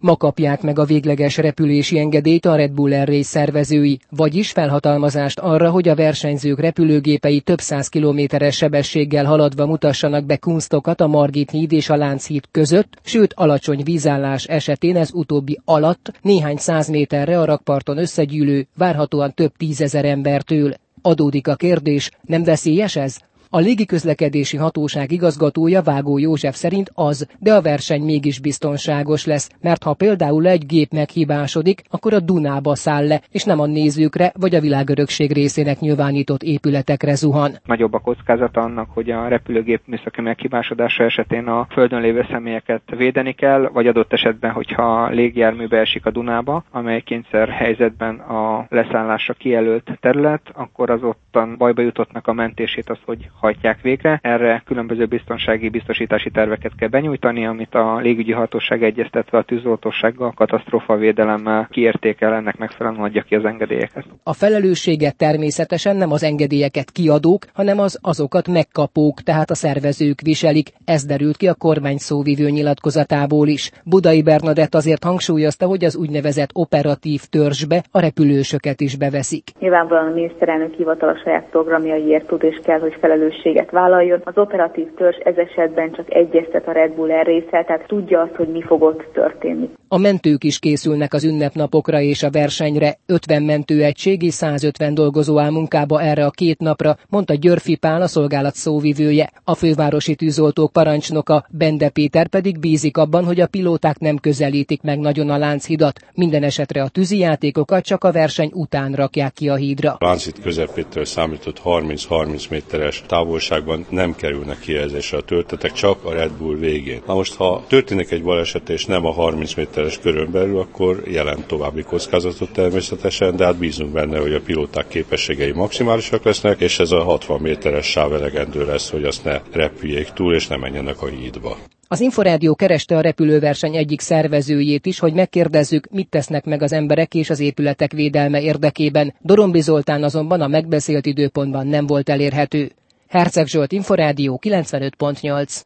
Ma kapják meg a végleges repülési engedélyt a Red Bull Air Race szervezői, vagyis felhatalmazást arra, hogy a versenyzők repülőgépei több 100 kilométeres sebességgel haladva mutassanak be kunsztokat a Margit híd és a Lánchíd között, sőt alacsony vízállás esetén ez utóbbi alatt néhány 100 méterre a rakparton összegyűlő, várhatóan több 10 000 embertől. Adódik a kérdés, nem veszélyes ez? A légiközlekedési hatóság igazgatója Vágó József szerint az, de a verseny mégis biztonságos lesz, mert ha például egy gép meghibásodik, akkor a Dunába száll le, és nem a nézőkre vagy a világörökség részének nyilvánított épületekre zuhan. Nagyobb a kockázata annak, hogy a repülőgép műszaki meghibásodása esetén a földön lévő személyeket védeni kell, vagy adott esetben, hogyha légjárműbe esik a Dunába, amely kényszer helyzetben a leszállásra kijelölt terület, akkor az ottan bajba jutottnak a mentését az, hogy hajtják végre. Erre különböző biztosítási terveket kell benyújtani, amit a légügyi hatóság egyeztetve a tűzoltósággal, katasztrófavédelemmel kiértékel, ennek megfelelően adja ki az engedélyeket. A felelősséget természetesen nem az engedélyeket kiadók, hanem azokat megkapók, tehát a szervezők viselik. Ez derült ki a kormány szóvivő nyilatkozatából is. Budai Bernadett azért hangsúlyozta, hogy az úgynevezett operatív törzsbe a repülősöket is beveszik. Nyilvánvalóan a miniszterelnök hivatal a saját programjaiért tud és kell, hogy felelősséget vállaljon. Az operatív törzs ez esetben csak egyeztet a Red Bull Air Race-szel, tehát tudja azt, hogy mi fog ott történni. A mentők is készülnek az ünnepnapokra és a versenyre. 50 mentőegység és 150 dolgozó áll munkába erre a 2 napra, mondta Györfi Pál, a szolgálat szóvivője. A fővárosi tűzoltók parancsnoka, Bende Péter pedig bízik abban, hogy a pilóták nem közelítik meg nagyon a Lánchidat. Minden esetre a tűzijátékokat csak a verseny után rakják ki a hídra. Lánchíd közepétől számított 30-30 méteres távolságban nem kerülnek kijelzésre a töltetek, csak a Red Bull végén. Na most, ha történik egy baleset és nem a 30 méteres körön belül, akkor jelent további kockázatot természetesen, de hát bízunk benne, hogy a pilóták képességei maximálisak lesznek, és ez a 60 méteres sáv elegendő lesz, hogy azt ne repüljék túl, és ne menjenek a hídba. Az Inforádió kereste a repülőverseny egyik szervezőjét is, hogy megkérdezzük, mit tesznek meg az emberek és az épületek védelme érdekében. Dorombi Zoltán azonban a megbeszélt időpontban nem volt elérhető. Herceg Zsolt, Inforádió 95.8.